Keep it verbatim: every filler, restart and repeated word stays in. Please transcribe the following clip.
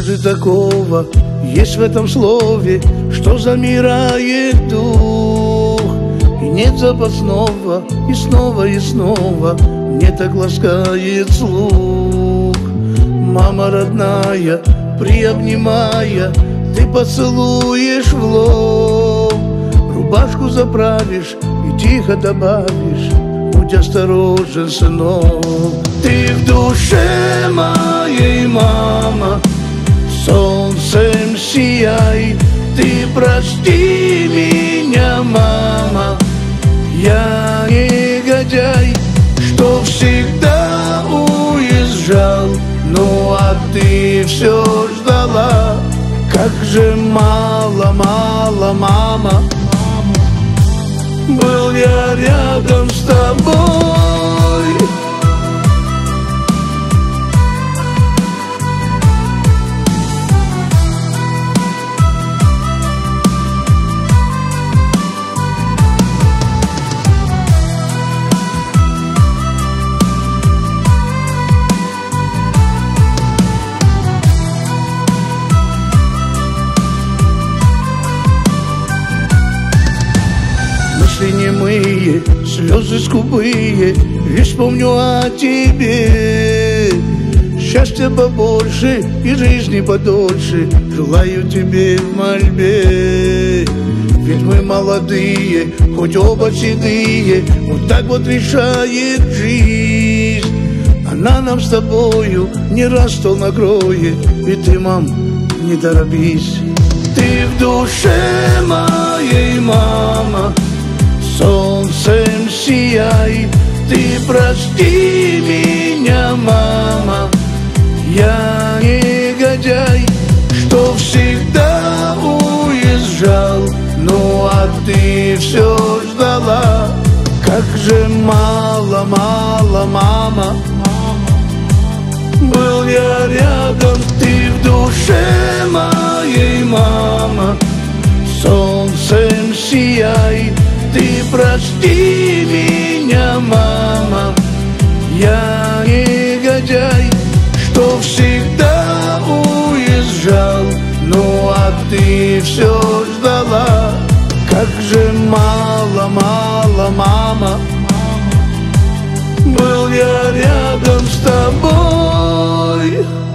же такого есть в этом слове, что замирает дух? И нет запасного, и снова, и снова мне так ласкает слух. Мама родная, приобнимая, ты поцелуешь в лоб, рубашку заправишь и тихо добавишь: будь осторожен, сынок. Ты в душе моей, мама, солнцем сияй. Ты прости меня, мама, я негодяй, что всегда уезжал, ну а ты все ждала. Как же мало, мало, мама, был я рядом с тобой. Мысли немые, слезы скупые, лишь помню о тебе. Счастья побольше и жизни подольше желаю тебе в мольбе. Ведь мы молодые, хоть оба седые, вот так вот решает жизнь. Она нам с тобою не раз стол накроет, и ты, мам, не торопись. Ты в душе моей, мама, солнцем сияй. Ты прости меня, мама, я негодяй, что всегда уезжал, ну а ты все ждала. Как же мало, мало, мама, был я рядом. Ты в душе моей, мама, солнцем сияй. Ты прости меня, мама, я негодяй, что всегда уезжал, ну а ты все ждала. Как же мало, мало, мама, был я рядом с тобой.